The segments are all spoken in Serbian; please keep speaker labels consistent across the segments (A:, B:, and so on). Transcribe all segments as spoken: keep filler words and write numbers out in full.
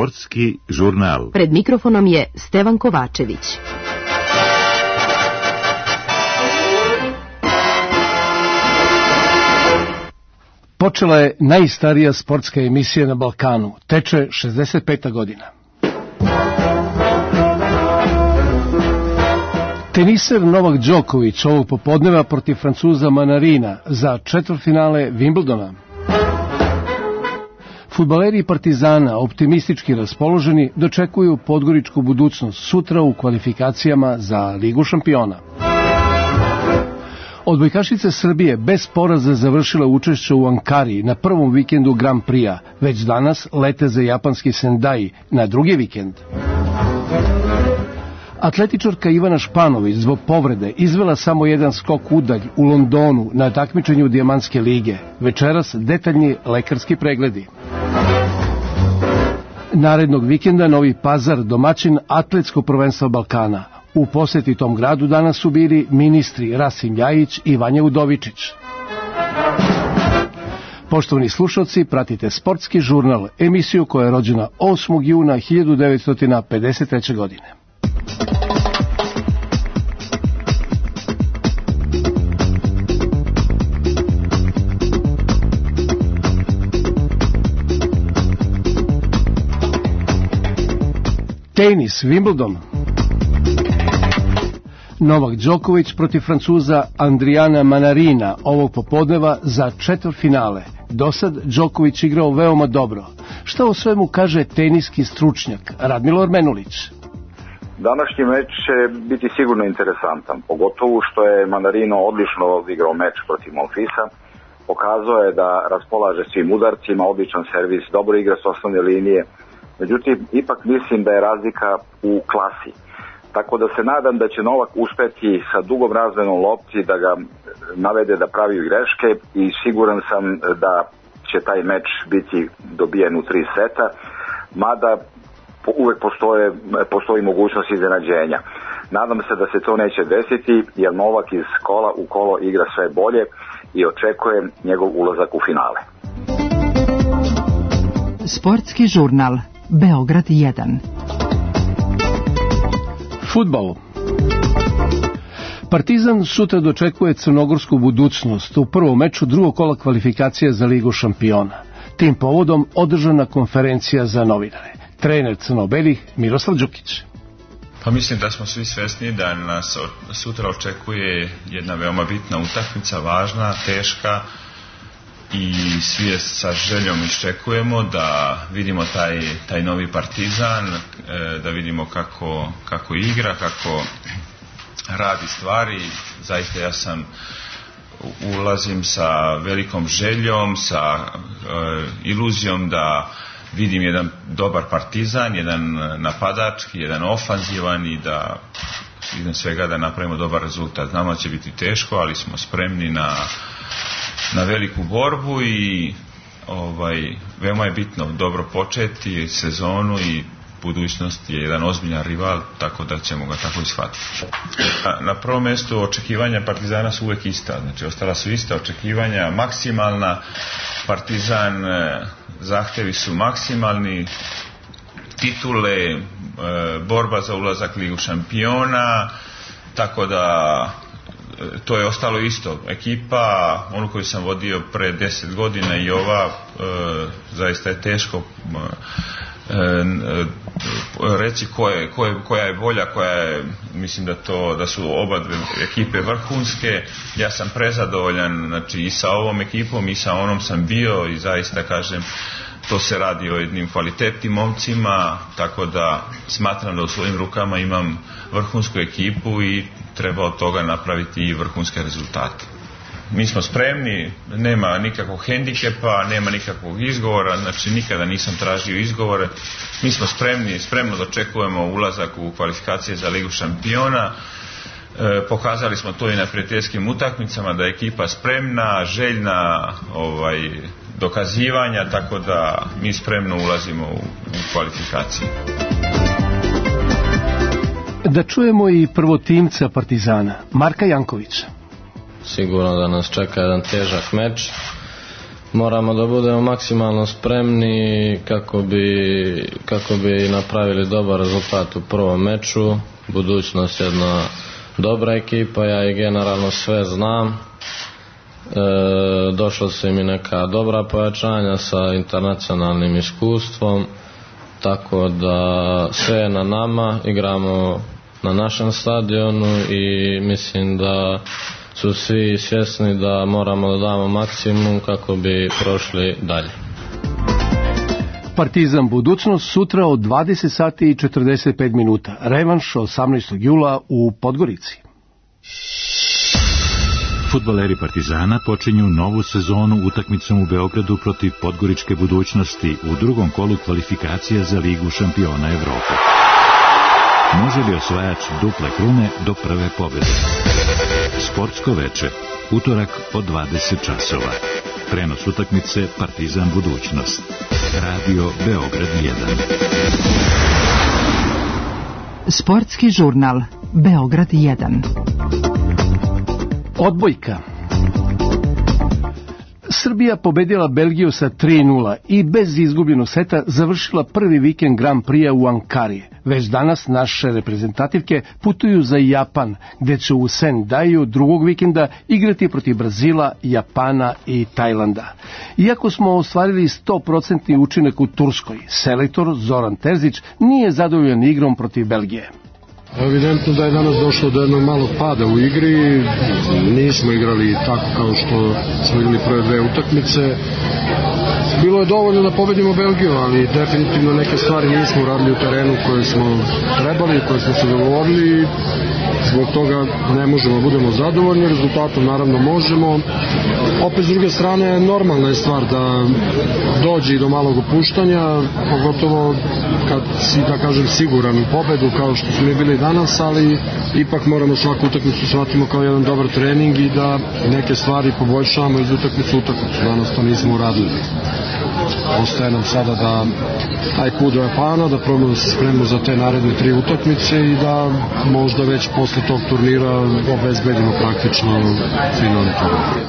A: Sportski žurnal.
B: Pred mikrofonom je Stevan Kovačević.
C: Počela je najstarija sportska emisija na Balkanu. Teče šezdeset peta godina. Teniser Novak Đoković ovog popodneva protiv Francuza Manarina za četvrtfinale Wimbledona. Fudbaleri Partizana, optimistički raspoloženi, dočekuju podgoričku budućnost sutra u kvalifikacijama za Ligu šampiona. Odbojkašice Srbije bez poraza završile učešće u Ankari na prvom vikendu Grand Prix-a, već danas lete za japanski Sendai na drugi vikend. Atletičarka Ivana Španović zbog povrede izvela samo jedan skok udalj u Londonu na takmičenju Dijamantske lige. Večeras detaljni lekarski pregledi. Narednog vikenda Novi Pazar, domaćin atletskog prvenstva Balkana. U poseti tom gradu danas su bili ministri Rasim Ljajić i Vanja Udovičić. Poštovani slušalci, pratite Sportski žurnal, emisiju koja je rođena osmog juna hiljadu devetsto pedeset treće. godine. Tenis, Wimbledon. Novak Đoković protiv Francuza Adriana Manarina ovog popodneva za četvrtfinale. Dosad Đoković igrao veoma dobro. Šta o svemu kaže teniski stručnjak Radmilor Menulić?
D: Današnji meč će biti sigurno interesantan, pogotovo što je Manarino odlično odigrao meč protiv Monfisa. Pokazao je da raspolaže svim udarcima, odličan servis, dobro igra s osnovne linije. Međutim, ipak mislim da je razlika u klasi. Tako da se nadam da će Novak uspeti sa dugom razmenom lopti da ga navede da pravi greške i siguran sam da će taj meč biti dobijen u tri seta, mada uvek postoje, postoji mogućnost iznenađenja. Nadam se da se to neće desiti jer Novak iz kola u kolo igra sve bolje i očekujem njegov ulazak u finale.
B: Sportski žurnal Beograd jedan.
C: Fudbal. Partizan sutra dočekuje crnogorsku budućnost u prvom meču drugog kola kvalifikacije za Ligu šampiona. Tim povodom održana konferencija za novinare. Trener crno-belih Miroslav Đukić.
E: Pa mislim da smo svi svesni da nas sutra očekuje jedna veoma bitna utakmica, važna, teška, i svi sa željom iščekujemo da vidimo taj, taj novi Partizan, da vidimo kako, kako igra, kako radi stvari. Zaista ja sam ulazim sa velikom željom, sa uh, iluzijom da vidim jedan dobar Partizan, jedan napadački, jedan ofanzivan i da idem svega da napravimo dobar rezultat. Znamo da će biti teško, ali smo spremni na na veliku borbu i ovaj, veoma je bitno dobro početi sezonu i budućnost je jedan ozbiljan rival, tako da ćemo ga tako ishvatiti. Na, na prvom mjestu očekivanja Partizana su uvijek ista, znači ostala su ista očekivanja, maksimalna. Partizan, zahtevi su maksimalni, titule, borba za ulazak Ligu šampiona, tako da to je ostalo isto. Ekipa, onu koju sam vodio pre deset godina i ova, e, zaista je teško e, e, reći ko je, ko je, koja je bolja, koja je, mislim da to, da su oba dve ekipe vrhunske. Ja sam prezadovoljan, znači i sa ovom ekipom i sa onom sam bio i zaista kažem, to se radi o jednim kvalitetnim momcima, tako da smatram da u svojim rukama imam vrhunsku ekipu i treba od toga napraviti i vrhunske rezultate. Mi smo spremni, nema nikakvog hendikepa, nema nikakvog izgovora, znači nikada nisam tražio izgovore. Mi smo spremni, spremno dočekujemo ulazak u kvalifikacije za Ligu šampiona. E, pokazali smo to i na prijateljskim utakmicama, da je ekipa spremna, željna ovaj, dokazivanja, tako da mi spremno ulazimo u, u kvalifikacije.
C: Da čujemo i prvotimca Partizana, Marka Jankovića.
F: Sigurno da nas čeka jedan težak meč.
A: moramo da budemo maksimalno spremni kako bi, kako bi napravili dobar rezultat u prvom meču. Budućnost je jedna dobra ekipa, ja i generalno sve znam. E, došlo su im i neka dobra pojačanja sa internacionalnim iskustvom, tako da sve je na nama, igramo na našem stadionu i mislim da su svi svjesni da moramo da damo maksimum kako bi prošli dalje.
C: Partizan Budućnost sutra od dvadeset sati i četrdeset pet minuta. Revanš osamnaestog jula u Podgorici.
F: Fudbaleri Partizana počinju novu sezonu utakmicom u Beogradu protiv Podgoričke Budućnosti u drugom kolu kvalifikacija za Ligu šampiona Evrope. Može li osvajač duple krune do prve pobjede? Sportsko veče, utorak od dvadeset časova. Prenos utakmice Partizan Budućnost. Radio Beograd jedan.
B: Sportski žurnal Beograd jedan.
C: Odbojka. Srbija pobedila Belgiju sa tri nula i bez izgubljenog seta završila prvi vikend Grand Prix u Ankari. Već danas naše reprezentativke putuju za Japan, gde će u Sendaju drugog vikenda igrati protiv Brazila, Japana i Tajlanda. Iako smo ostvarili sto posto učinak u Turskoj, selektor Zoran Terzić nije zadovoljan igrom protiv Belgije.
G: Evidentno da je danas došlo do jednog malog pada u igri, nismo igrali tako kao što smo igrali prve dve utakmice. Bilo je dovoljno da pobedimo Belgiju, ali definitivno neke stvari nismo uradili u terenu koje smo trebali, koje smo se dogovorili. Zbog toga ne možemo, budemo zadovoljni, rezultatom naravno možemo. Opet s druge strane, normalna je stvar da dođe i do malog opuštanja, pogotovo kad si, da kažem, siguran u pobedu kao što smo mi bili danas, ali ipak moramo svaku utakmicu shvatimo kao jedan dobar trening i da neke stvari poboljšavamo iz utakmice u utakmicu. Danas to nismo uradili. Ostaje nam sada da taj put do Japana, da probamo da se spremimo za te naredne tri utakmice i da možda već posle tog turnira obezbedimo praktično finalni turnir.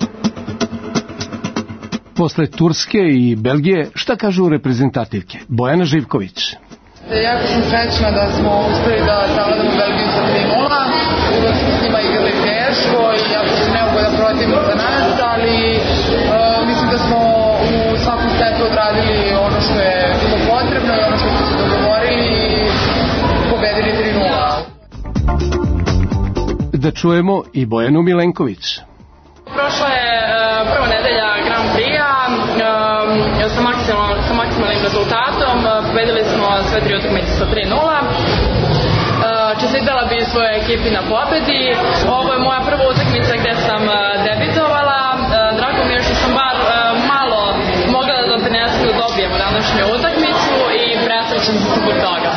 C: Posle Turske i Belgije, šta kažu reprezentativke? Bojana Živković.
H: Jako sam srećna da smo uspeli da savladamo Belgiju sa tri nula. Uvijek smo s njima igrali teško i jako su neugodan protivnik za nas, ali uh, mislim da smo u svakom setu odradili ono što je bilo potrebno i ono što smo se dogovorili i pobedili tri nula.
C: Da čujemo i Bojanu Milenković.
I: Prošla je uh, prva nedelja Grand Prix-a uh, sa, maksimal, sa maksimalnim rezultatom. Uh, pobedili smo sve tri utakmice sa tri nula. Uh, čestitala bi svojoj ekipi na pobedi. Ovo je moja prva utakmica gde sam uh, debitovala. Uh, drago mi je što sam bar uh, malo mogla da doprinesem da dobijemo današnju utakmicu i presrećan sam zbog toga.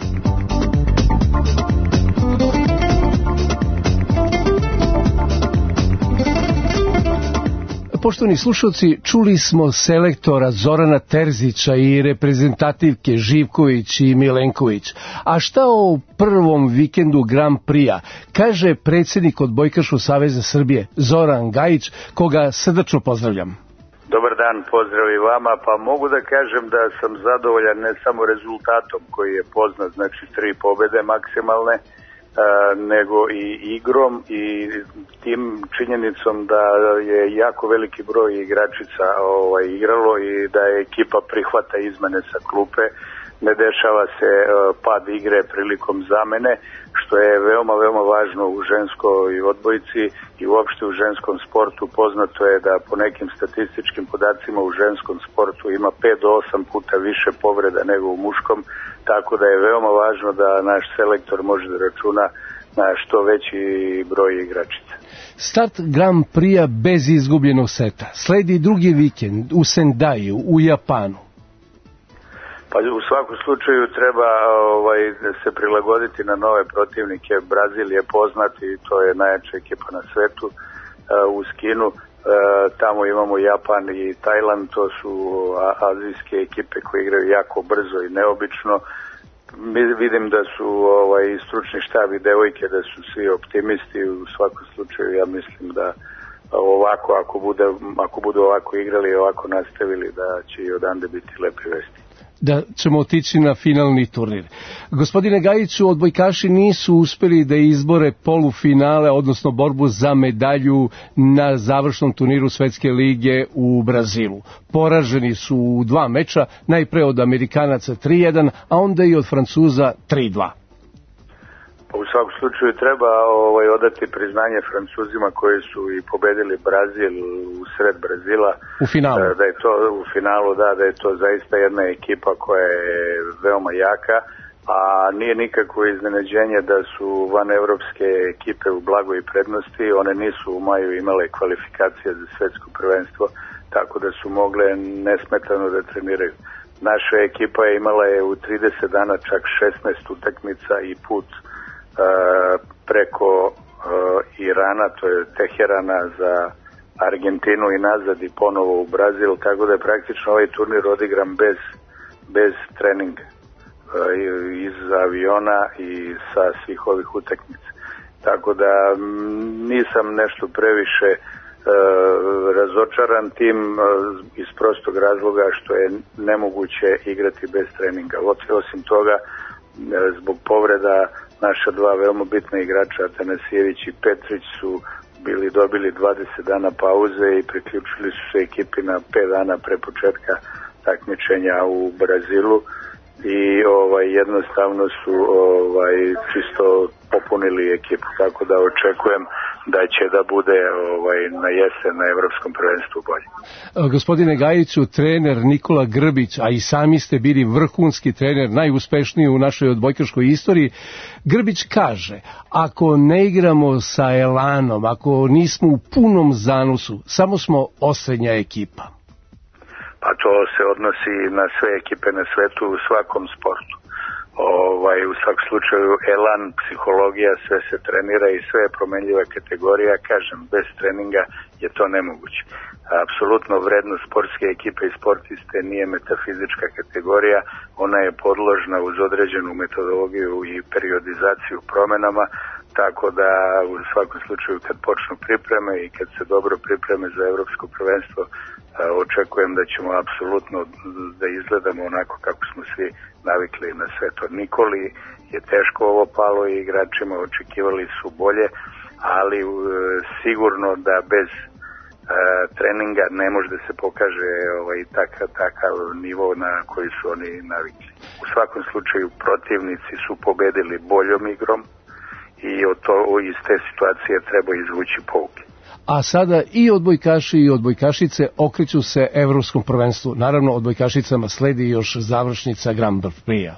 C: Poštovani slušalci, čuli smo selektora Zorana Terzića i reprezentativke Živković i Milenković. A šta o prvom vikendu Grand Prix-a kaže predsjednik Odbojkaškog saveza Srbije Zoran Gajić, koga srdačno pozdravljam.
J: Dobar dan, pozdrav i vama. Pa mogu da kažem da sam zadovoljan ne samo rezultatom koji je poznat, znači tri pobede maksimalne, nego i igrom i tim činjenicom da je jako veliki broj igračica ovaj, igralo i da je ekipa prihvata izmene sa klupe. Ne dešava se uh, pad igre prilikom zamene, što je veoma, veoma važno u ženskoj odbojci i uopšte u ženskom sportu. Poznato je da po nekim statističkim podacima u ženskom sportu ima pet do osam puta više povreda nego u muškom, tako da je veoma važno da naš selektor može da računa na što veći broj igračica.
C: Start Grand Prix-a bez izgubljenog seta. Sledi drugi vikend u Sendaju, u Japanu.
J: Pa u svakom slučaju treba ovaj, se prilagoditi na nove protivnike. Brazil je poznat i to je najjača ekipa na svetu uh, u skinu. Uh, tamo imamo Japan i Tajland, to su azijske ekipe koje igraju jako brzo i neobično. Vidim da su ovaj, stručni štab i devojke, da su svi optimisti. U svakom slučaju ja mislim da ovako, ako, bude, ako budu ovako igrali i ovako nastavili, da će i odande biti lepe vesti.
C: Da ćemo otići na finalni turnir. Gospodine Gajiću, odbojkaši nisu uspeli da izbore polufinale, odnosno borbu za medalju na završnom turniru Svetske lige u Brazilu. Poraženi su u dva meča, najpre od Amerikanaca tri jedan, a onda i od Francuza tri dva.
J: U svakom slučaju treba ovaj, odati priznanje Francuzima koji su i pobedili Brazil u sred Brazila.
C: U finalu.
J: Da je to u finalu, da, da je to zaista jedna ekipa koja je veoma jaka, a nije nikakvo iznenađenje da su vanevropske ekipe u blagoj prednosti. One nisu u maju imale kvalifikacije za svetsko prvenstvo, tako da su mogle nesmetano da treniraju. Naša ekipa je imala je u trideset dana čak šesnaest utakmica i put Uh, preko uh, Irana, to je Teherana, za Argentinu i nazad i ponovo u Brazil, tako da je praktično ovaj turnir odigran bez, bez treninga uh, iz aviona i sa svih ovih utakmica. Tako da m, nisam nešto previše uh, razočaran tim uh, iz prostog razloga što je nemoguće igrati bez treninga. Osim toga, uh, zbog povreda naša dva veoma bitna igrača, Atanasijević i Petrić, su bili dobili dvadeset dana pauze i priključili su se ekipi na pet dana pre početka takmičenja u Brazilu i ovaj jednostavno su ovaj čisto popunili ekipu, tako da očekujem da će da bude ovaj na jesen na evropskom prvenstvu bolje.
C: Gospodine Gajiću, trener Nikola Grbić, a i sami ste bili vrhunski trener, najuspešniji u našoj odbojkaškoj istoriji. Grbić kaže, ako ne igramo sa elanom, ako nismo u punom zanosu, samo smo osrednja ekipa.
J: Pa to se odnosi na sve ekipe na svetu u svakom sportu. Ovaj, u svakom slučaju elan, psihologija, sve se trenira i sve je promenljiva kategorija. Kažem, bez treninga je to nemoguće. Apsolutno vrednost sportske ekipe i sportiste nije metafizička kategorija, ona je podložna uz određenu metodologiju i periodizaciju promenama, tako da u svakom slučaju kad počnu pripreme i kad se dobro pripreme za evropsko prvenstvo, očekujem da ćemo apsolutno da izgledamo onako kako smo svi navikli na sve to. Nikoli je teško ovo palo i igračima očekivali su bolje, ali e, sigurno da bez e, treninga ne može da se pokaže ovaj, takav, takav nivo na koji su oni navikli. U svakom slučaju protivnici su pobedili boljom igrom i od to, iz te situacije treba izvući pouke.
C: A sada i odbojkaši i odbojkašice okreću se evropskom prvenstvu. Naravno, odbojkašicama sledi još završnica Grand Prix-a.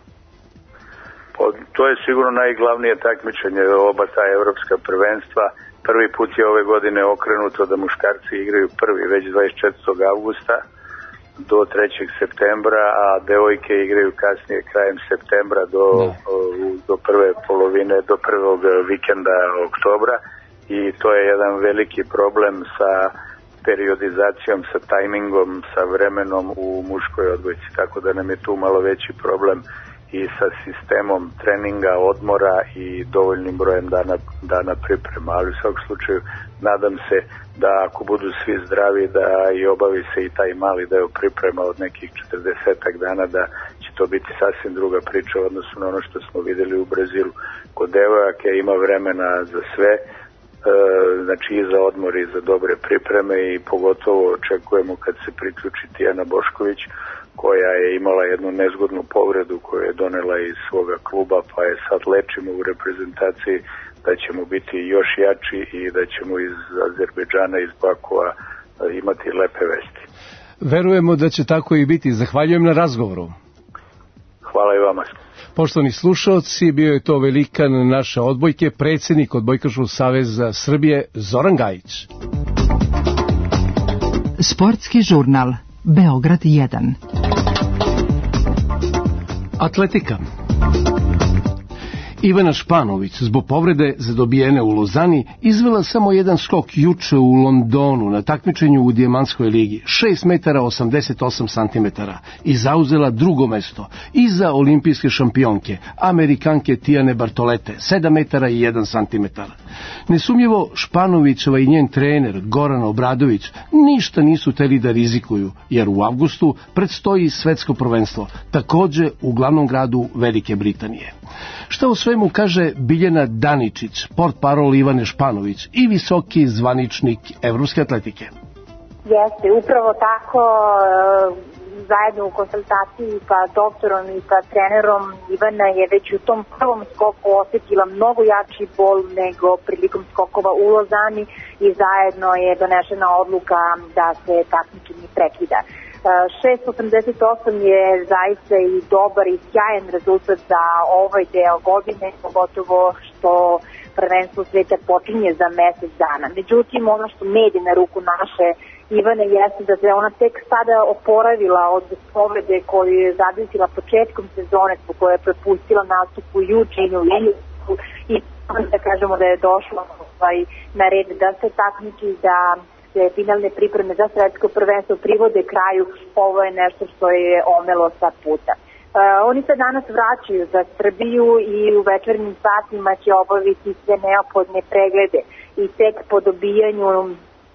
J: To je sigurno najglavnije takmičenje oba ta evropska prvenstva. Prvi put je ove godine okrenuto da muškarci igraju prvi već dvadeset četvrtog avgusta do trećeg septembra, a devojke igraju kasnije krajem septembra do, do prve polovine, do prvog vikenda oktobra. I to je jedan veliki problem sa periodizacijom, sa tajmingom, sa vremenom u muškoj odbojci, tako da nam je tu malo veći problem i sa sistemom treninga, odmora i dovoljnim brojem dana, dana priprema, ali u svakom slučaju nadam se da ako budu svi zdravi da i obavi se i taj mali deo priprema od nekih četrdesetak dana, da će to biti sasvim druga priča u odnosu na ono što smo videli u Brazilu. Kod devojaka ima vremena za sve, znači i za odmor i za dobre pripreme i pogotovo očekujemo kad se priključi Tijana Bošković koja je imala jednu nezgodnu povredu koju je donela iz svoga kluba pa je sad lečimo u reprezentaciji, da ćemo biti još jači i da ćemo iz Azerbejdžana, iz Bakua imati lepe vesti.
C: Verujemo da će tako i biti. Zahvaljujem na razgovoru.
J: Hvala i vama.
C: Poštovani slušalci, bio je to velikan naše odbojke, predsjednik Odbojkaškog saveza Srbije Zoran Gajić.
B: Sportski žurnal Beograd jedan.
C: Atletika. Ivana Španović zbog povrede zadobijene u Lozani izvela samo jedan skok juče u Londonu na takmičenju u Dijamantskoj ligi, šest metara osamdeset osam santimetara, i zauzela drugo mesto iza olimpijske šampionke, Amerikanke Tijane Bartolete, sedam metara i jedan santimetar. Nesumnjivo Španovićeva i njen trener Goran Obradović ništa nisu teli da rizikuju, jer u avgustu predstoji svetsko prvenstvo, takođe u glavnom gradu Velike Britanije. Šta o svemu kaže Biljana Daničić, portparol Ivane Španović i visoki zvaničnik evropske atletike?
K: Jeste, upravo tako, zajedno u konsultaciji sa doktorom i sa trenerom, Ivana je već u tom prvom skoku osjetila mnogo jači bol nego prilikom skokova u Lozani i zajedno je donešena odluka da se takmičenje prekida. šest osamdeset osam je zaista i dobar i sjajan rezultat za ovaj deo godine, pogotovo što prvenstvo sveta počinje za mesec dana. Međutim, ono što ne ide na ruku naše Ivane jeste da se ona tek sada oporavila od povrede koju je zadesila početkom sezone, zbog koje je propustila nastup u Eugene u Iljuku, i da kažemo da je došlo ovaj, na red da se takmiči, da finalne pripreme za svetsko prvenstvo privode kraju. Ovo je nešto što je omelo sa puta. E, oni se danas vraćaju za Srbiju i u večernjim satima će obaviti sve neophodne preglede i tek po dobijanju e,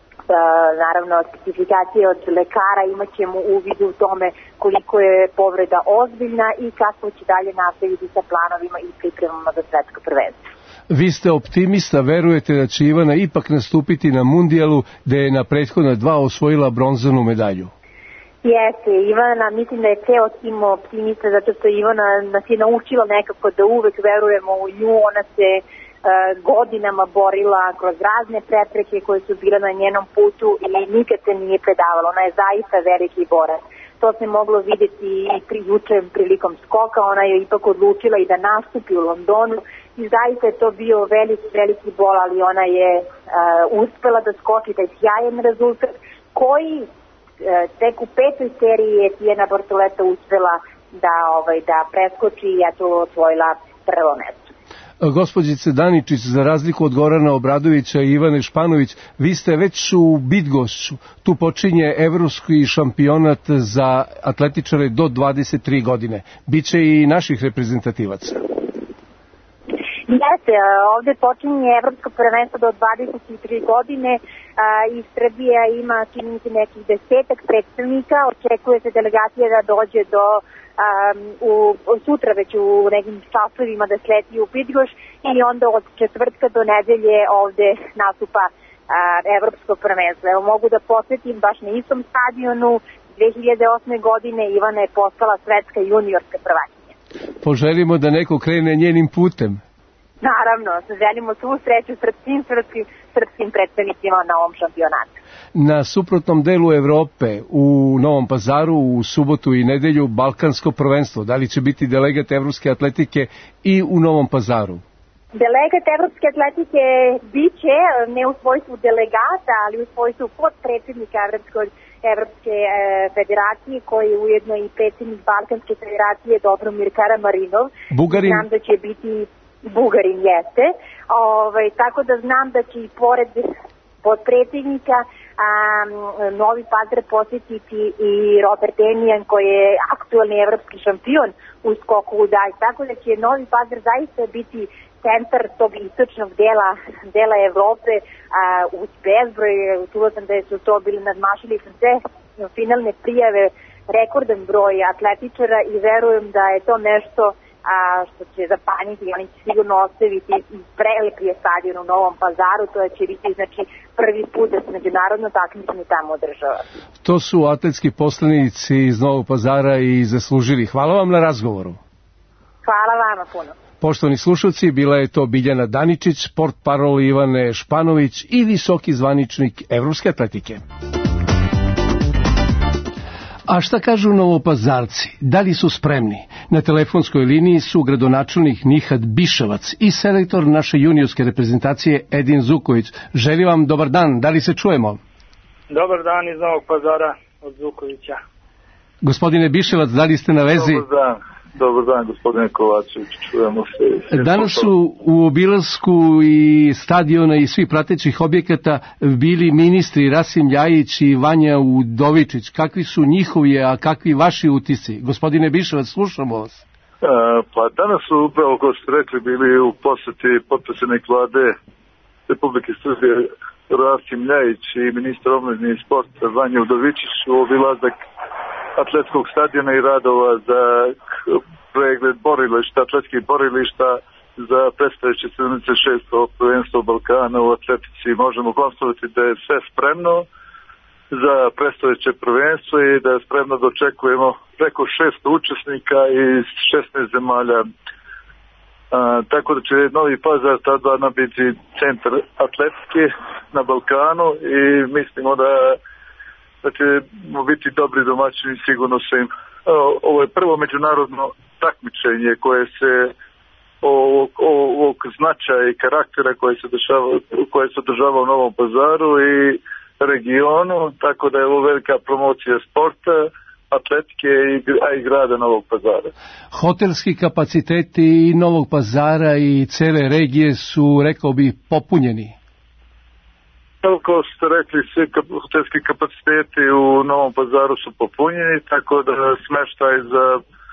K: naravno specifikacije od lekara imat ćemo uvid u tome koliko je povreda ozbiljna i kako će dalje nastaviti sa planovima i pripremama za svetsko prvenstvo.
C: Vi ste optimista, verujete da će Ivana ipak nastupiti na mundijalu, da je na prethodna dva osvojila bronzanu medalju?
K: Jeste, Ivana, mislim da je ceo tim optimista, zato što Ivana nas je naučila nekako da uvek verujemo u nju. Ona se e, godinama borila kroz razne prepreke koje su bile na njenom putu i nikad se nije predavala. Ona je zaista veliki borac. To se moglo vidjeti i pri juče prilikom skoka. Ona je ipak odlučila i da nastupi u Londonu i zaista je to bio veliki, veliki bol, ali ona je uh, uspela da skoči taj sjajan rezultat koji uh, tek u petoj seriji je Tijana Bartoleta uspela da, ovaj, da preskoči i eto osvojila prvo mesto.
C: Gospođice Daničić, za razliku od Gorana Obradovića i Ivane Španović, vi ste već u Bydgoszczu. Tu počinje evropski šampionat za atletičare do dvadeset tri godine. Biće i naših reprezentativaca.
K: Jeste, ovde počinje evropsko prvenstvo do dvadeset tri godine i Srbija ima, čini se, nekih desetak predstavnika. Očekuje se delegacija da dođe do Um, u, sutra već u nekim časovima da sleti u Bydgoszcz i onda od četvrtka do nedelje ovde nastupa uh, evropsko prvenstvo. Evo, mogu da posjetim baš na istom stadionu dve hiljade osme godine Ivana je postala svetska juniorska prvakinja.
C: Poželimo da neko krene njenim putem.
K: Naravno, želimo svu sreću srpskim, srpskim, srpskim predstavnicima na ovom šampionatu.
C: Na suprotnom delu Evrope, u Novom Pazaru, u subotu i nedelju, balkansko prvenstvo. Da li će biti delegat evropske atletike i u Novom Pazaru?
K: Delegat evropske atletike biće ne u svojstvu delegata, ali u svojstvu podpredsjednika Evropskog Evropske e, federacije, koji je ujedno i predsjednik Balkanske federacije Dobromir Karamarinov.
C: Bugarin.
K: Znam da će biti Bugarin, jeste. Ovaj, tako da znam da će i pored podpredsjednika Um, Novi Pazar posjetiti i Robert Enijan, koji je aktualni evropski šampion u skoku u dalj. Tako da će Novi Pazar zaista biti centar tog istočnog dela, dela Evrope uh, uz bezbroj. Čula sam da su to bili nadmašili sve finalne prijave, rekordan broj atletičara i verujem da je to nešto a što će zapanjiti. Oni će sigurno ostaviti i prelepije stadion u Novom Pazaru. To će biti znači prvi put da se međunarodno takmičenje tamo održava.
C: To su atletski poslanici iz Novog Pazara i zaslužili. Hvala vam na razgovoru.
K: Hvala vama puno.
C: Poštovani slušalci, bila je to Biljana Daničić, portparol Ivane Španović i visoki zvaničnik evropske atletike. A šta kažu Novopazarci? Da li su spremni? Na telefonskoj liniji su gradonačelnik Nihad Biševac i selektor naše juniorske reprezentacije Edin Zuković. Želim vam dobar dan, da li se čujemo?
L: Dobar dan iz Novog Pazara od Zukovića.
C: Gospodine Biševac, da li ste na vezi?
L: Dobar dan. Dobar dan, gospodine Kovačević, čujemo se.
C: Danas su u obilasku i stadiona i svih pratećih objekata bili ministri Rasim Ljajić i Vanja Udovičić. Kakvi su njihovi, a kakvi vaši utisci? Gospodine Biševac, slušamo vas.
L: A, pa danas su upravo, kao ste rekli, bili u poseti potpredsjednik vlade Republike Srbije Rasim Ljajić i ministar omladine i sporta Vanja Udovičić u obilazak atletskog stadiona i radova za pregled borilišta, atletskih borilišta za predstojeće sedamdeset šesto prvenstvo Balkana u atletici. Možemo konstatovati da je sve spremno za predstojeće prvenstvo i da je spremno da očekujemo preko šesto učesnika iz šesnaest zemalja. A, tako da će Novi Pazar ta dva biti centar atletike na Balkanu i mislimo da da ćemo biti dobri domaćini, sigurno se im. Ovo je prvo međunarodno takmičenje koje se ovog, ovog značaja i karaktera koje se, dešava, koje se održava u Novom Pazaru i regionu, tako da je ovo velika promocija sporta, atletike, a i grada Novog Pazara.
C: Hotelski kapaciteti Novog Pazara i cele regije su, rekao bi, popunjeni.
L: Kao ste rekli, svi hotelski kapaciteti u Novom Pazaru su popunjeni, tako da smeštaj za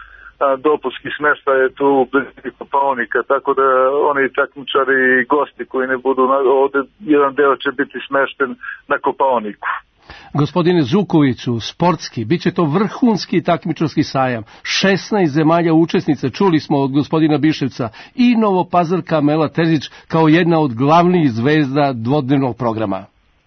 L: dopunski smeštaj je tu u blizini Kopaonika, tako da oni takmičari i gosti koji ne budu ovde, jedan deo će biti smešten na Kopaoniku.
C: Gospodine Zukoviću, sportski, bit će to vrhunski takmičarski sajam. šesnaest zemalja učesnica, čuli smo od gospodina Biševca, i Novopazarka Mela Terzić kao jedna od glavnih zvezda dvodnevnog programa.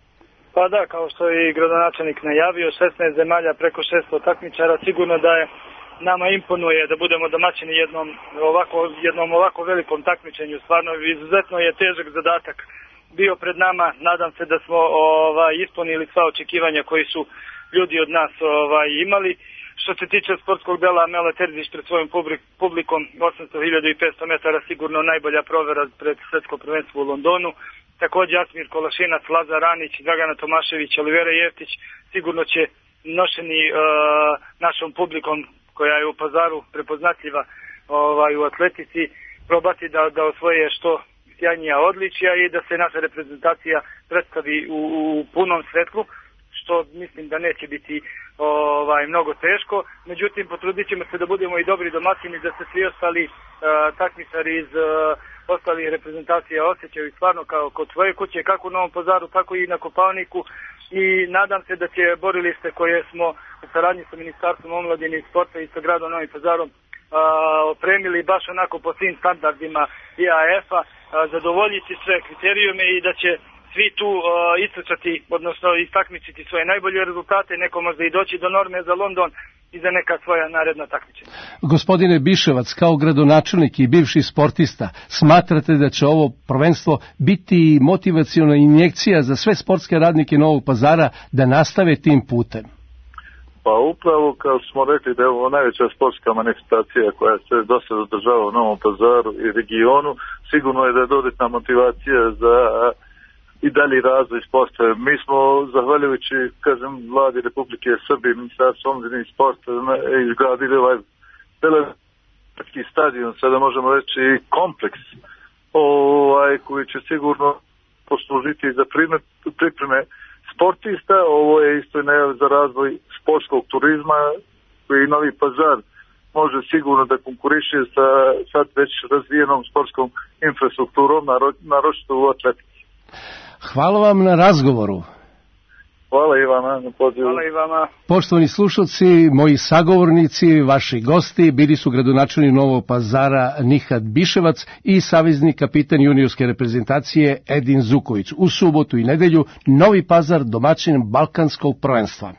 M: Pa da, kao što je i gradonačelnik najavio, šesnaest zemalja preko šesto takmičara, sigurno da je nama imponuje da budemo domaćini jednom ovako, jednom ovako velikom takmičenju. Stvarno, izuzetno je težak zadatak bio pred nama. Nadam se da smo ovaj, ispunili sva očekivanja koji su ljudi od nas ovaj, imali. Što se tiče sportskog dela, Mela Terzić pred svojom publikom osamsto hiljada petsto metara, sigurno najbolja provera pred svetsko prvenstvo u Londonu. Također Asmir Kolašinac, Lazar Ranić, Dragana Tomašević, Olivera Jeftić sigurno će nošeni uh, našom publikom koja je u Pazaru prepoznatljiva ovaj, u atletici, probati da, da osvoje što sjajnija odličja i da se naša reprezentacija predstavi u, u punom svetlu, što mislim da neće biti ovaj, mnogo teško. Međutim, potrudit ćemo se da budemo i dobri domaćini, da se svi ostali uh, takmičari iz uh, ostalih reprezentacija osjećaju stvarno kao kod svoje kuće, kako u Novom Pazaru, tako i na Kopaoniku. I nadam se da će borilište koje smo u saradnji sa Ministarstvom omladine i sporta i sa gradom Novim Pazarom uh, opremili baš onako po svim standardima I A F-a, uh, zadovoljiti sve kriterijume i da će svi tu uh, istrčati, odnosno istakmičiti svoje najbolje rezultate, neko možda i doći do norme za London i za neka svoja naredna takmičenja.
C: Gospodine Biševac, kao gradonačelnik i bivši sportista, smatrate da će ovo prvenstvo biti motivaciona injekcija za sve sportske radnike Novog Pazara da nastave tim putem?
L: Pa upravo kao smo rekli da je ovo najveća sportska manifestacija koja se do sada održava u Novom Pazaru i regionu, sigurno je da je dodatna motivacija za i dalji razvoj sporta. Mi smo, zahvaljujući, kažem, vladi Republike Srbije, Ministarstvo omladine i sporta, izgradili ovaj veliký stadion, sada možemo reći kompleks, ovaj, koji će sigurno poslužiti za pripreme sportista. Ovo je isto i najav za razvoj sportskog turizma, koji Novi Pazar može sigurno da konkuriše sa sad već razvijenom sportskom infrastrukturom, naročito u atletici.
C: Hvala vam na razgovoru.
L: Hvala i vama na pozivu.
M: Hvala i vama.
C: Poštovani slušalci, moji sagovornici, vaši gosti, bili su gradonačelnik Novog Pazara Nihat Biševac i savezni kapitan juniorske reprezentacije Edin Zuković. U subotu i nedelju Novi Pazar domaćin balkanskog prvenstva.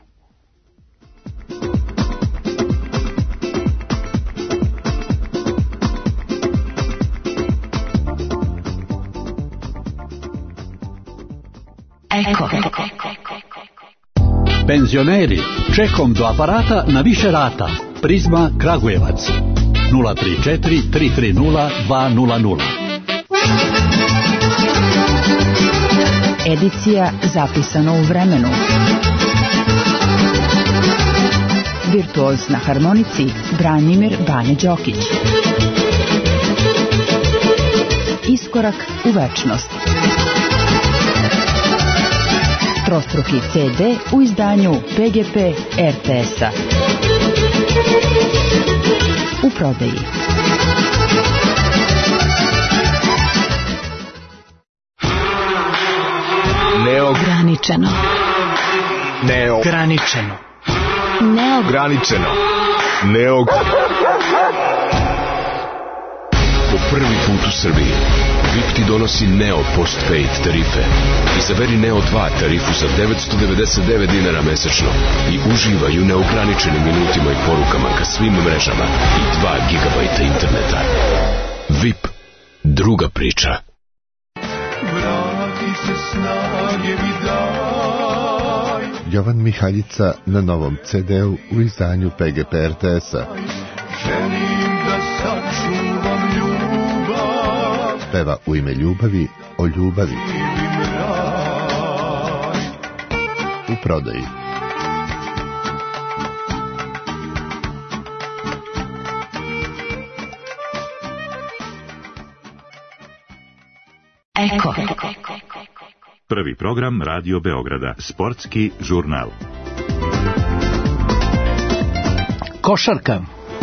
N: Eko. Penzioneri, čekom do aparata na više rata. Prizma Kragujevac. nula tri četiri tri tri nula dva nula nula.
B: Edicija zapisana u vremenu. virtuoz na harmonici Branimir Bane Đokić. Iskorak u večnost. Trostruki ce de u izdanju pe ge pe er te es-a. U prodaji.
O: Neograničeno.
P: Neograničeno.
O: Neograničeno.
P: Neog... Po prvi put u Srbiji V I P ti donosi Neo Postpaid tarife. Izaberi Neo dva tarifu za devetsto devedeset devet dinara mesečno i uživaj u neograničenim minutima i porukama ka svim mrežama i dva gigabajta interneta. V I P. Druga priča.
Q: Vrati se snage mi daj.
R: Jovan Mihaljica na novom ce de-u u izdanju pe ge pe er te es-a.
Q: Želim da sačuvam ljubav.
R: Peva u ime ljubavi o ljubavi. U prodaji.
O: Eko.
F: Prvi program Radio Beograda, sportski žurnal.
C: Košarka.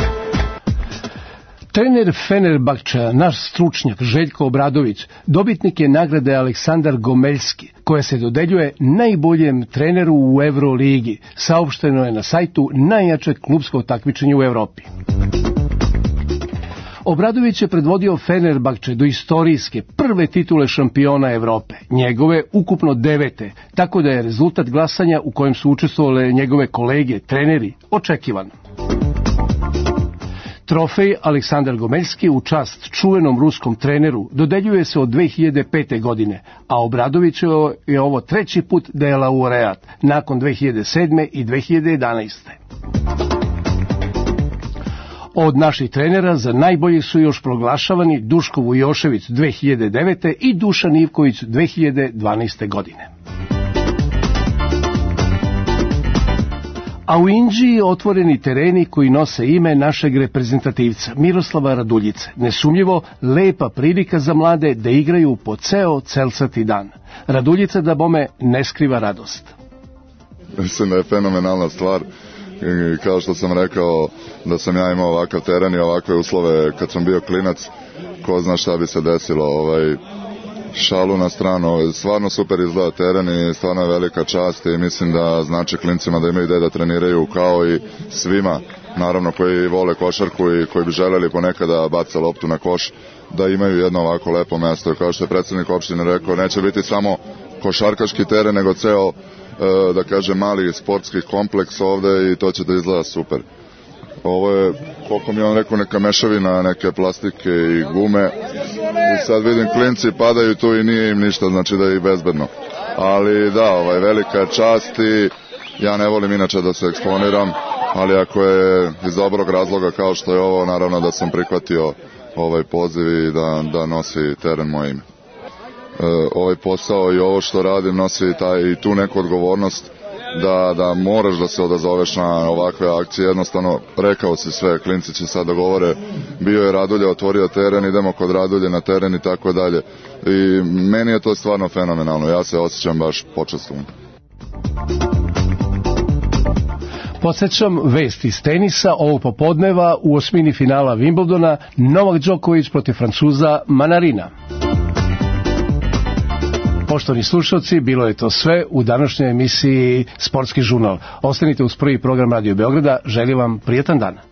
C: Trener Fenerbahčea, naš stručnjak Željko Obradović, dobitnik je nagrade Aleksandar Gomeljski, koja se dodeljuje najboljem treneru u Euroligi. Saopšteno je na sajtu najjačeg klubskog takmičenja u Evropi. Obradović je predvodio Fenerbahče do istorijske prve titule šampiona Evrope, njegove ukupno devete, tako da je rezultat glasanja u kojem su učestvovale njegove kolege, treneri, očekivan. Trofej Aleksandar Gomeljski u čast čuvenom ruskom treneru dodeljuje se od dve hiljade pete. godine, a Obradović je ovo treći put da je laureat, nakon dve hiljade sedme. i dve hiljade jedanaeste. Od naših trenera za najbolji su još proglašavani Duško Vujošević dve hiljade devete. i Dušan Ivković dve hiljade dvanaeste. godine. A u Inđiji otvoreni tereni koji nose ime našeg reprezentativca Miroslava Raduljice. Nesumnjivo lepa prilika za mlade da igraju po ceo celsati dan. Raduljica da bome ne skriva radost.
S: Mislim da je fenomenalna stvar. I kao što sam rekao da sam ja imao ovakav teren i ovakve uslove kad sam bio klinac, ko zna šta bi se desilo. Ovaj, šalu na stranu, stvarno super izgleda teren i stvarno je velika čast i mislim da znači klincima da imaju gde da treniraju kao i svima, naravno koji vole košarku i koji bi želeli ponekada baca loptu na koš, da imaju jedno ovako lepo mesto. Kao što je predsjednik opštine rekao, neće biti samo košarkaški teren, nego ceo, da kažem, mali sportski kompleks ovde i to će da izgleda super. Ovo je, koliko mi on rekao, neka mešavina, neke plastike i gume i sad vidim klinci padaju tu i nije im ništa, znači da je i bezbedno. Ali da, ovaj, velika čast i ja ne volim inače da se eksponiram, ali ako je iz dobrog razloga kao što je ovo, naravno da sam prihvatio ovaj poziv i da, da nosi teren moje ime. E, ovaj posao i ovo što radim nosi taj, i tu neku odgovornost da, da moraš da se odazoveš na ovakve akcije. Jednostavno, rekao si sve, klinci će sad da govore, bio je Radulja, otvorio teren, idemo kod Radulje na teren i tako dalje. I meni je to stvarno fenomenalno, ja se osjećam baš počastvovan.
C: Podsjećam vest iz tenisa ovog popodneva u osmini finala Wimbledona, Novak Đoković protiv Francuza Manarina. Poštovani slušalci, bilo je to sve u današnjoj emisiji Sportski žurnal. Ostanite uz prvi program Radio Beograda, želim vam prijetan dan.